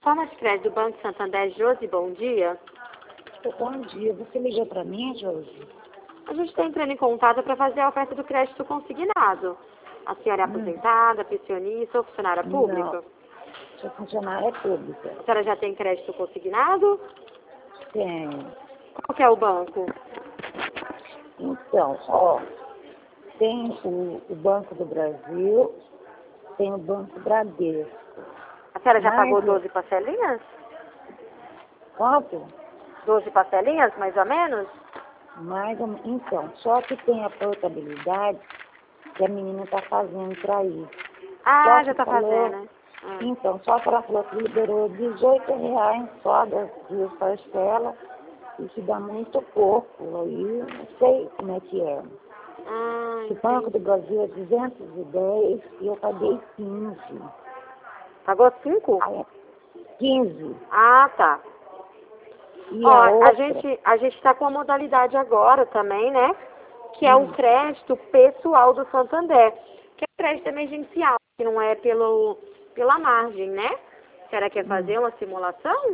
Plataforma de crédito do Banco Santander, Josi, bom dia. Bom dia, você ligou para mim, Josi? A gente está entrando em contato para fazer a oferta do crédito consignado. A senhora é aposentada, pensionista ou funcionária pública? Não, sou funcionária pública. A senhora já tem crédito consignado? Tenho. Qual que é o banco? Então, ó, tem o Banco do Brasil, tem o Banco Bradesco. A senhora já Mas, pagou 12 parcelinhas? quanto? 12 parcelinhas, mais ou menos? Então, só que tem a portabilidade que a menina está fazendo para ir. Ah, Só já que está fazendo. Então, só que ela falou que liberou R$ 18 só das duas parcelas, e que dá muito pouco. Aí eu não sei como é que é. O Banco do Brasil é 210 e eu paguei 15. Pagou 5? Aí, 15. Ah, tá. E Ó, a outra, a gente está com a modalidade agora também, né? Que é o crédito pessoal do Santander, que é crédito emergencial, que não é pela margem, né? A senhora quer fazer uma simulação?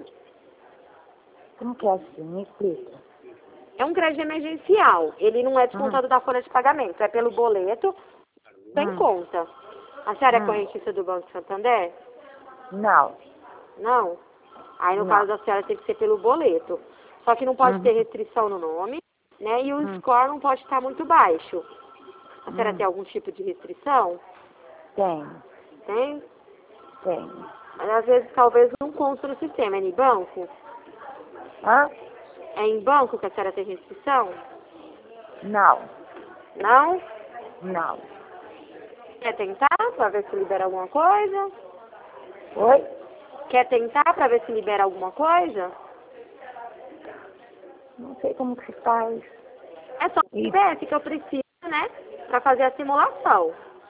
como que é assim? Me explica. É um crédito emergencial. Ele não é descontado da folha de pagamento, é pelo boleto, sem conta. A senhora é correntista do Banco Santander? Não, Não? Aí, no não. caso da senhora, tem que ser pelo boleto. Só que não pode ter restrição no nome, né? E o score não pode estar muito baixo. A senhora tem algum tipo de restrição? Tenho. Tem? Tenho. Mas às vezes talvez não consta no sistema. É em banco? Hã? É em banco que a senhora tem restrição? Não, Não? não. Quer tentar para ver se libera alguma coisa? Oi? Quer tentar para ver se libera alguma coisa? Não sei como que se faz. É só o CPF que eu preciso, né? Para fazer a simulação.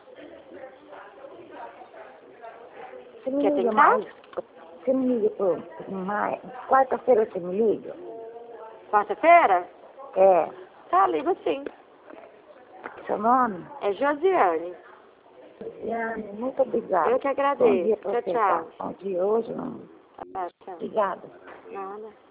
Você me Quer liga tentar? mais? Você me liga por mais? Quarta-feira você me liga? Quarta-feira? É. Tá, ligo sim. Seu nome? É Josiane. Diane, muito obrigada. Eu que Bom dia agradeço. para Tchau, você, tá? tchau. Bom dia hoje, não. Tá, tchau. Obrigada. Nada.